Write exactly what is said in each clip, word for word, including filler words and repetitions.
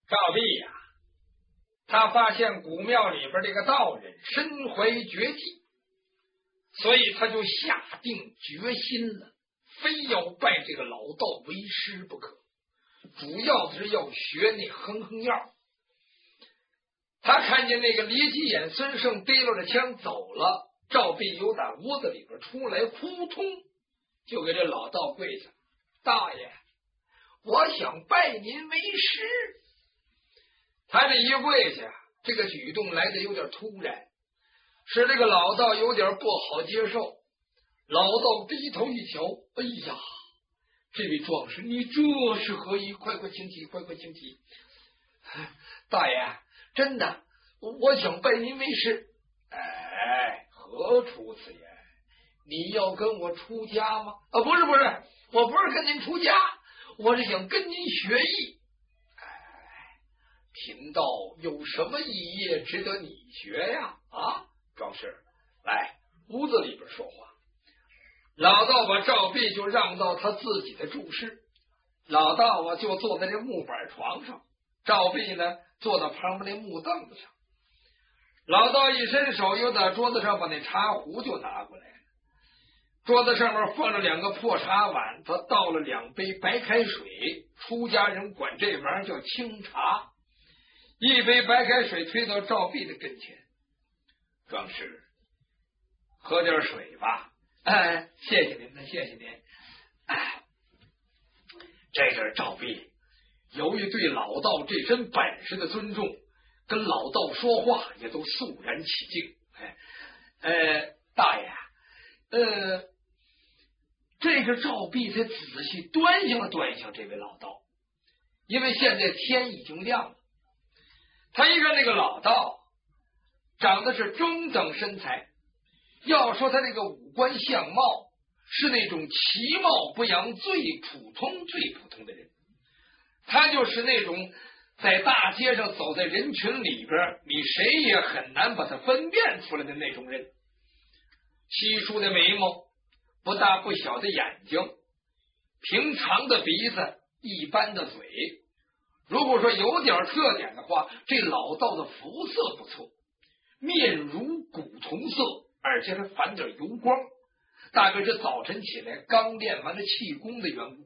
赵壁呀、啊，他发现古庙里边这个道人身怀绝技，所以他就下定决心了，非要拜这个老道为师不可，主要是要学那哼哼药。他看见那个李继眼孙胜提溜着枪走了，赵壁由打屋子里边出来，扑通就给这老道跪下：大爷，我想拜您为师。他这一跪下，这个举动来的有点突然，使这个老道有点不好接受。老道低头一瞧，哎呀，这位壮士，你这是何意？快快请起，快快请起。大爷，真的，我想拜您为师。哎，何出此言？你要跟我出家吗？啊，不是不是，我不是跟您出家，我是想跟您学艺。哎，贫道有什么艺业值得你学呀？啊，壮士，来屋子里边说话。老道把赵壁就让到他自己的住室，老道啊就坐在这木板床上，赵壁呢坐到旁边那木凳子上。老道一伸手，又在桌子上把那茶壶就拿过来了，桌子上面放着两个破茶碗，他倒了两杯白开水，出家人管这玩意儿叫清茶。一杯白开水推到赵壁的跟前，壮士，喝点水吧。哎，谢谢您，谢谢您。哎，这是赵壁由于对老道这身本事的尊重，跟老道说话也都肃然起敬。哎，呃，大爷，呃，这个赵壁才仔细端详了端详这位老道，因为现在天已经亮了。他一看这个老道长得是中等身材，要说他这个五官相貌是那种其貌不扬、最普通最普通的人，他就是那种在大街上走在人群里边，你谁也很难把他分辨出来的那种人。稀疏的眉毛，不大不小的眼睛，平常的鼻子，一般的嘴。如果说有点特点的话，这老道的肤色不错，面如古铜色，而且还反点油光，大概是早晨起来刚练完了气功的缘故。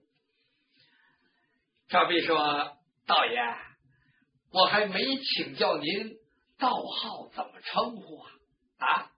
赵壁说：道爷，我还没请教您道号怎么称呼啊？啊？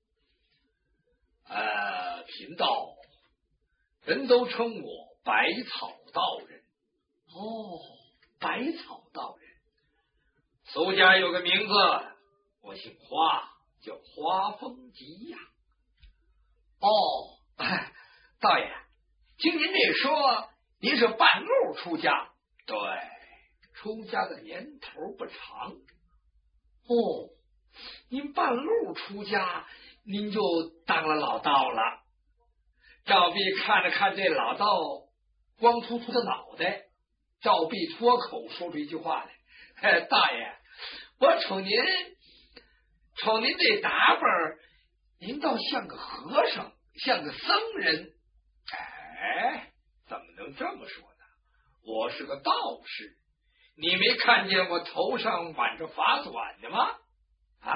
呃，贫道人都称我百草道人。哦，百草道人，俗家有个名字，我姓花，叫花风吉呀。哦，道爷，听您这说，您是半路出家？对，出家的年头不长。哦，您半路出家，您就当了老道了。赵壁看了看这老道光秃秃的脑袋，赵壁脱口说出一句话来：哎，大爷，我瞅您瞅您这打扮，您倒像个和尚，像个僧人。哎，怎么能这么说呢？我是个道士，你没看见我头上挽着法纂的吗？啊！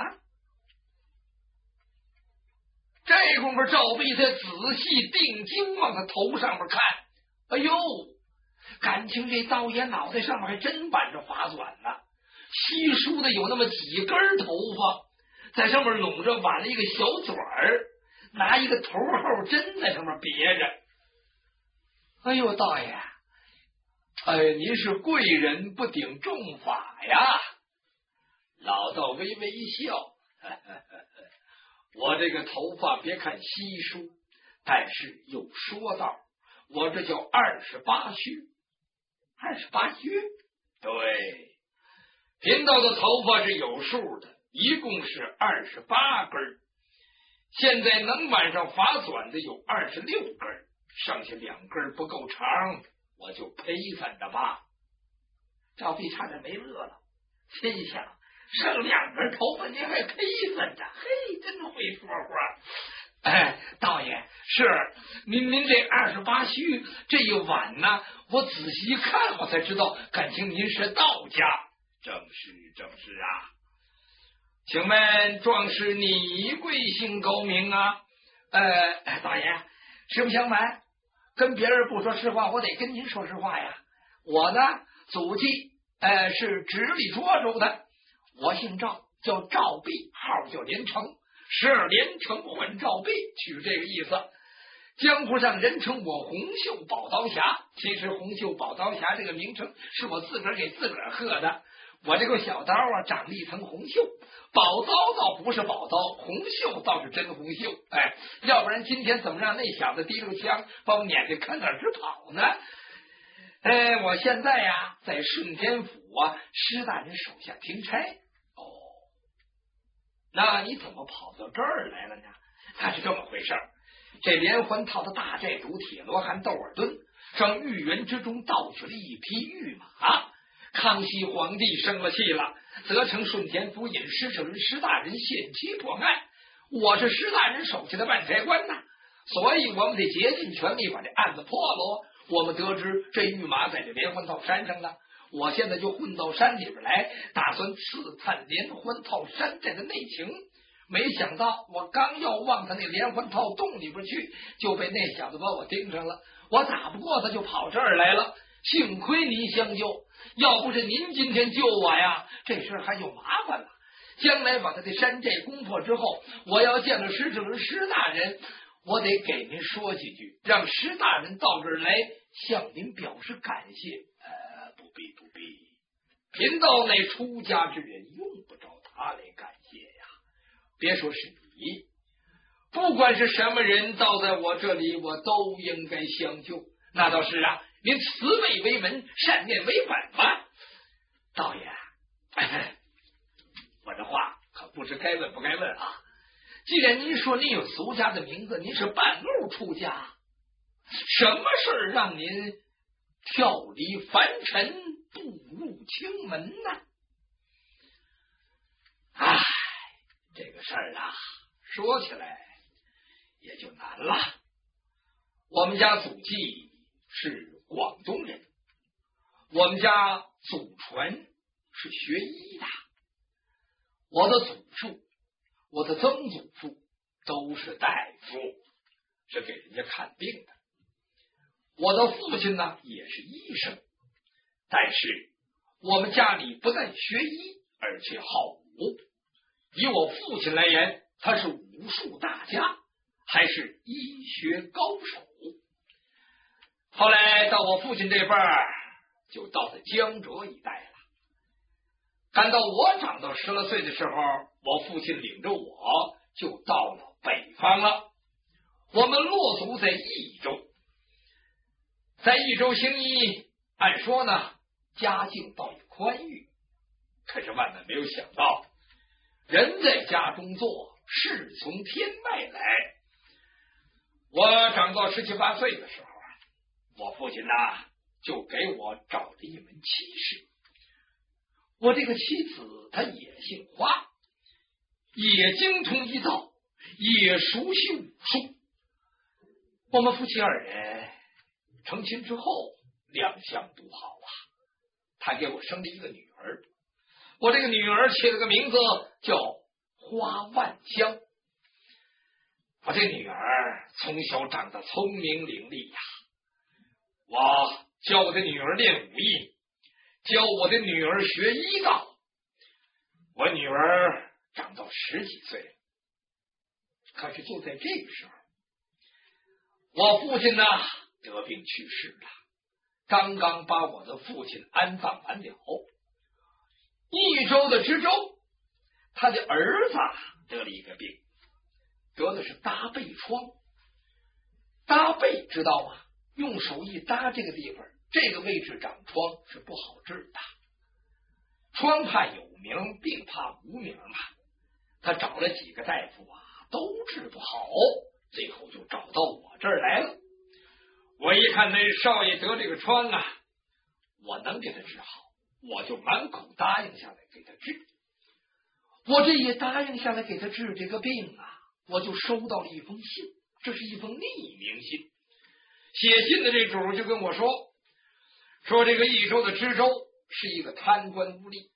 这功夫，赵壁才仔细定睛往他头上面看。哎呦，感情这道爷脑袋上面还真挽着法纂呢，稀疏的有那么几根头发，在上面拢着挽了一个小嘴儿，拿一个头号针在上面别着。哎呦，大爷，哎，您是贵人不顶重法呀！老道微微一笑，呵呵呵呵，我这个头发别看稀疏，但是有说道，我这叫二十八须。二十八须？对，贫道的头发是有数的，一共是二十八根，现在能挽上法纂的有二十六根，剩下两根不够长，我就陪散着吧。赵壁差点没乐了，心想剩两根头发您还陪散着，嘿，真会说话。哎，道爷，是您您这二十八须这一挽呢，我仔细一看，我才知道，感情您是道家。 正是正是啊。请问壮士你贵姓高名啊？ 呃，大爷，实不相瞒，跟别人不说实话，我得跟您说实话呀。我呢，祖籍呃是直隶涿州的，我姓赵，叫赵弼，号叫连城，十二连城混赵弼，取这个意思。江湖上人称我红袖宝刀侠，其实红袖宝刀侠这个名称是我自个儿给自个儿喝的。我这个小刀啊，长了一层红袖，宝刀倒不是宝刀，红袖倒是真红袖。哎，要不然今天怎么让那小子提溜枪把我撵得可哪直跑呢？哎，我现在呀，在顺天府啊施大人手下听差。 哦，那你怎么跑到这儿来了呢？ 他是这么回事儿。这连环套的大寨主铁罗汉窦尔敦上御园之中盗取了一匹御马，康熙皇帝生了气了，责成顺天府尹施舍人施大人限期破案。我是施大人手下的万差官呐，所以我们得竭尽全力把这案子破喽。我们得知这御马在这连环套山上呢，我现在就混到山里边来，打算刺探连环套山寨的内情。没想到我刚要往他那连环套洞里边去，就被那小子把我盯上了。我打不过他，就跑这儿来了。幸亏您相救，要不是您今天救我呀，这事还有麻烦了。将来把他的山寨攻破之后，我要见了施舍人施大人，我得给您说几句，让施大人到这儿来向您表示感谢。 呃，不必不必，贫道那出家之人用不着他来感谢呀。别说是你，不管是什么人倒在我这里，我都应该相救。 那倒是啊，您慈悲为门，善念为本吧。道爷，我这话可不知该问不该问啊。既然您说您有俗家的名字，您是半路出家，什么事儿让您跳离凡尘，步入清门呢？唉，这个事儿啊，说起来也就难了。我们家祖籍是广东人，我们家祖传是学医的，我的祖父、我的曾祖父都是大夫，是给人家看病的。我的父亲呢也是医生，但是我们家里不但学医，而且好武。以我父亲来言，他是武术大家，还是医学高手。后来到我父亲这辈儿，就到了江浙一带了。赶到我长到十来岁的时候，我父亲领着我就到了北方了。我们落足在益州，在益州行医，按说呢家境倒也宽裕，可是万万没有想到，人在家中坐，事从天外来。我长到十七八岁的时候，我父亲呢就给我找了一门妻室。我这个妻子她也姓花，也精通医道，也熟悉武术。我们夫妻二人成亲之后，两相都好啊。他给我生了一个女儿，我这个女儿起了个名字叫花万香。我这女儿从小长得聪明伶俐呀，我教我的女儿练武艺，教我的女儿学医道。我女儿长到十几岁了，可是就在这个时候，我父亲呢得病去世了，刚刚把我的父亲安葬完了。益州的知州，他的儿子得了一个病，得的是搭背疮。搭背知道吗？用手一搭这个地方，这个位置长疮是不好治的。疮怕有名，病怕无名嘛。他找了几个大夫啊，都治不好，最后就找到我这儿来了。我一看那少爷得这个疮啊，我能给他治好，我就满口答应下来给他治。我这一答应下来给他治这个病啊，我就收到了一封信，这是一封匿名信。写信的这主就跟我说，说这个益州的知州是一个贪官污吏，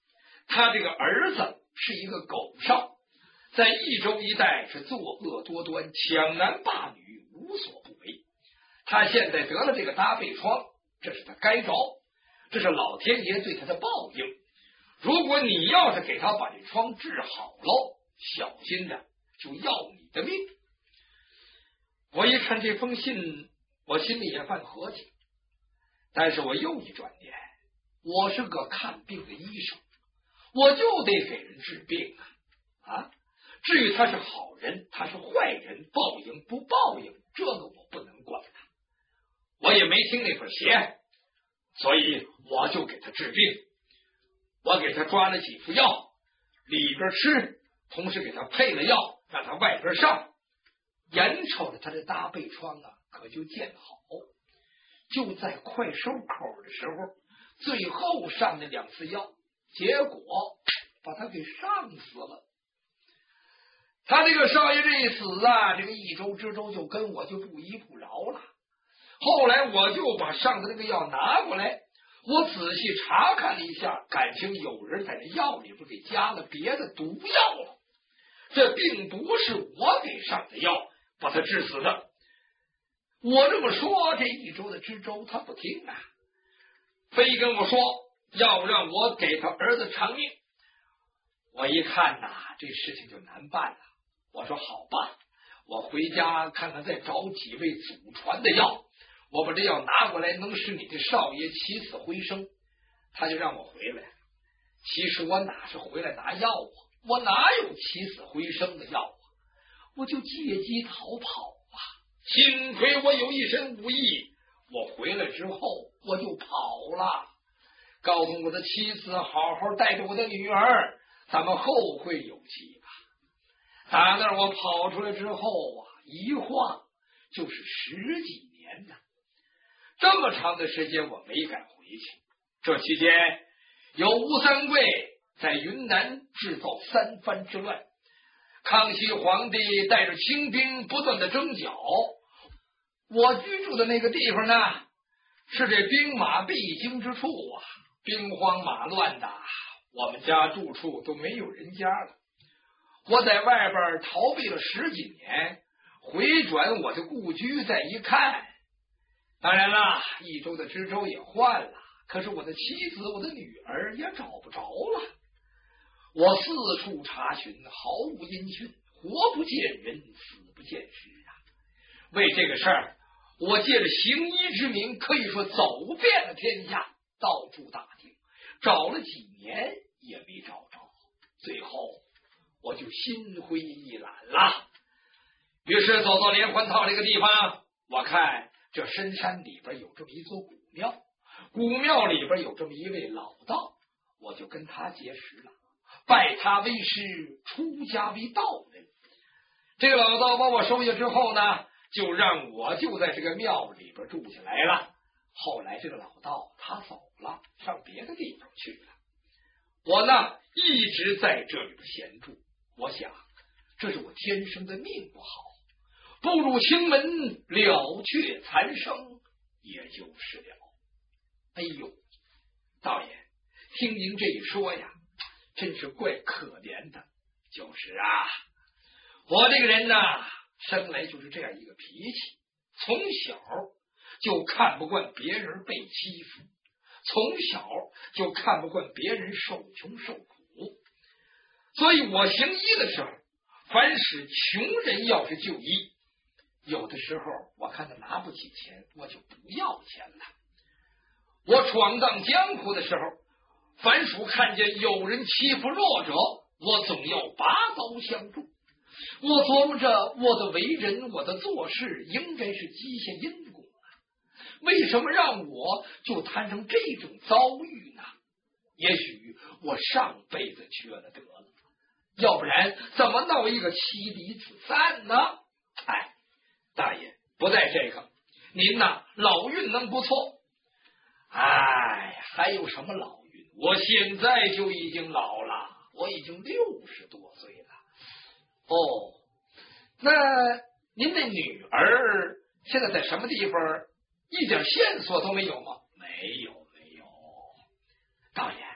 他这个儿子是一个狗少，在益州一带是作恶多端，抢男霸女，无所不为。他现在得了这个大背疮，这是他该着，这是老天爷对他的报应。如果你要是给他把这疮治好了，小心的就要你的命。我一看这封信，我心里也犯合计，但是我又一转念，我是个看病的医生，我就得给人治病啊！啊，至于他是好人，他是坏人，报应不报应，这个我不能管他。我也没听那本邪，所以我就给他治病。我给他抓了几副药，里边吃，同时给他配了药，让他外边上。眼瞅着他这大背疮啊，可就见好。就在快收口的时候，最后上了两次药，结果把他给上死了。他这个少爷这一死啊，这个益州知州就跟我就不依不饶了。后来我就把上的那个药拿过来，我仔细查看了一下，感情有人在这药里边给加了别的毒药了。这并不是我给上的药把他治死的。我这么说，这益州的知州他不听啊，非跟我说要让我给他儿子偿命。我一看呐，这事情就难办了。我说好吧，我回家看看，再找几位祖传的药，我把这药拿过来，能使你的少爷起死回生。他就让我回来。其实我哪是回来拿药啊，我哪有起死回生的药啊，我就借机逃跑啊。幸亏我有一身武艺，我回来之后我就跑了，告诉我的妻子好好带着我的女儿，咱们后会有期吧。打那儿我跑出来之后啊，一晃就是十几年呢，这么长的时间我没敢回去。这期间有吴三桂在云南制造三藩之乱，康熙皇帝带着清兵不断的征剿。我居住的那个地方呢，是这兵马必经之处啊，兵荒马乱的，我们家住处都没有人家了。我在外边逃避了十几年，回转我的故居，再一看，当然了，益州的知州也换了，可是我的妻子我的女儿也找不着了。我四处查询，毫无音讯，活不见人，死不见尸啊！为这个事儿，我借着行医之名，可以说走遍了天下，到处打听，找了几年也没找着。最后我就心灰意懒了。于是走到连环套这个地方，我看这深山里边有这么一座古庙，古庙里边有这么一位老道，我就跟他结识了，拜他为师，出家为道人。这个老道把我收下之后呢，就让我就在这个庙里边住下来了。后来这个老道他走了，上别的地方去了，我呢一直在这里边闲住。我想这是我天生的命不好，步入清门，了却残生，也就是了。哎呦，道爷，听您这一说呀，真是怪可怜的。就是啊，我这个人呢，生来就是这样一个脾气，从小就看不惯别人被欺负，从小就看不惯别人受穷受苦。所以我行医的时候，凡是穷人要是就医，有的时候我看他拿不起钱，我就不要钱了。我闯荡江湖的时候，凡属看见有人欺负弱者，我总要拔刀相助。我琢磨着我的为人，我的做事应该是积下因果啊，为什么让我就摊上这种遭遇呢？也许我上辈子缺了德了，要不然怎么闹一个妻离子散呢？哎，大爷不在这个，您呐老运能不错。哎，还有什么老运？我现在就已经老了，我已经六十多岁了。哦，那您的女儿现在在什么地方？一点线索都没有吗？没有，没有。大爷，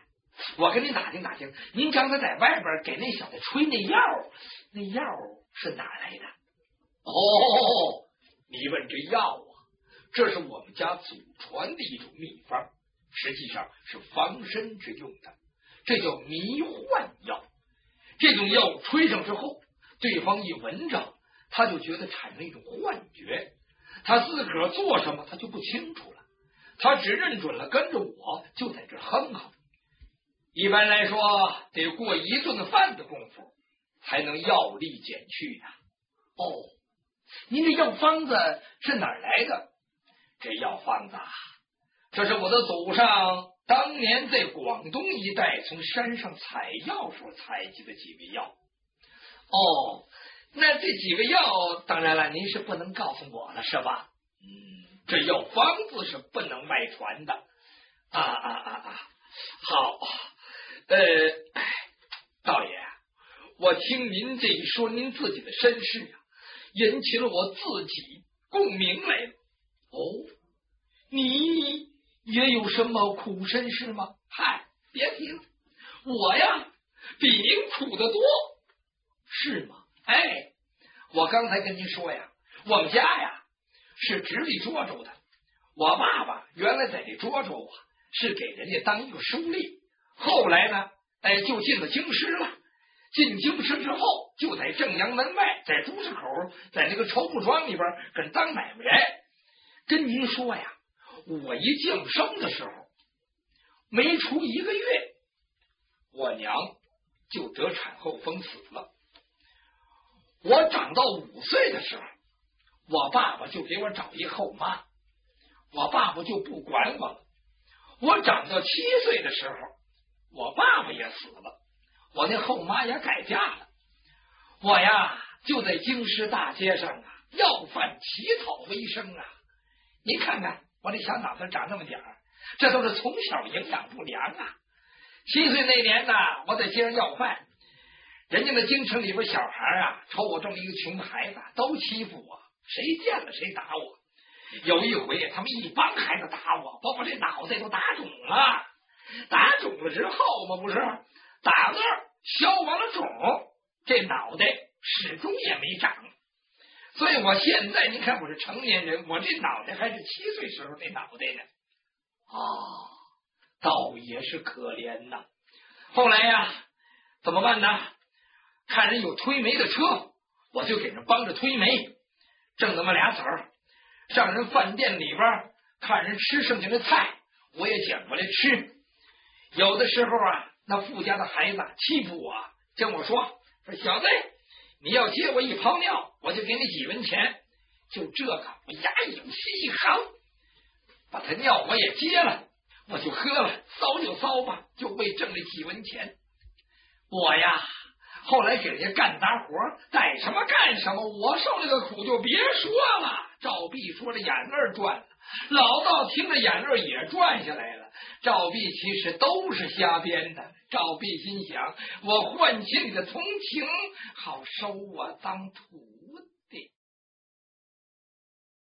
我跟您打听打听，您刚才在外边给那小子吹那药，那药是哪来的？ 哦，你问这药啊，这是我们家祖传的一种秘方，实际上是防身之用的，这叫迷幻药。这种药吹上之后，对方一闻着，他就觉得产生一种幻觉，他自个儿做什么他就不清楚了，他只认准了跟着我就在这哼哼。一般来说得过一顿饭的功夫才能药力减去的。 哦，您这药方子是哪儿来的？ 这药方子啊，这是我的祖上当年在广东一带从山上采药时候采集的几味药。 哦，那这几味药当然了，您是不能告诉我了，是吧？ 嗯，这药方子是不能外传的。 啊啊啊啊！好， 呃，道爷，我听您这一说，您自己的身世啊，引起了我自己共鸣来了。 哦，你也有什么苦身世吗？ 嗨，别提了，我呀比您苦得多。 是吗？ 哎，我刚才跟您说呀，我们家呀是直隶涿州的，我爸爸原来在这涿州啊是给人家当一个书吏，后来呢，哎，就进了京师了。进京师之后，就在正阳门外，在朱市口，在那个绸布庄里边跟当买卖人。跟您说呀，我一降生的时候，没出一个月，我娘就得产后风死了。我长到五岁的时候，我爸爸就给我找一后妈，我爸爸就不管我了。我长到七岁的时候，我爸爸也死了，我那后妈也改嫁了。我呀就在京师大街上啊要饭乞讨为生啊。您看看我这小脑子长那么点儿，这都是从小营养不良啊。七岁那年呢，我在街上要饭，人家那京城里边小孩啊瞅我这么一个穷孩子，都欺负我，谁见了谁打我。有一回他们一帮孩子打我，把我这脑袋都打肿了。打肿了之后嘛，不是打那儿消完了肿，这脑袋始终也没长。所以我现在您看我是成年人，我这脑袋还是七岁时候那脑袋呢。 啊，倒也是可怜呐。 后来呀怎么办呢？看人有推煤的车，我就给人帮着推煤，挣那么俩子儿。上人饭店里边看人吃剩下的菜，我也捡过来吃。有的时候啊，那富家的孩子欺负我，跟我说说小子，你要接我一泡尿，我就给你几文钱。就这个我牙一咬，心一横，把他尿我也接了，我就喝了，骚就骚吧，就为挣了几文钱。我呀后来给人家干大活，带什么干什么，我受那个苦就别说了。赵壁说着眼泪转了，老道听着眼泪也转下来了。赵壁其实都是瞎编的。赵壁心想，我唤起你的同情，好收我当徒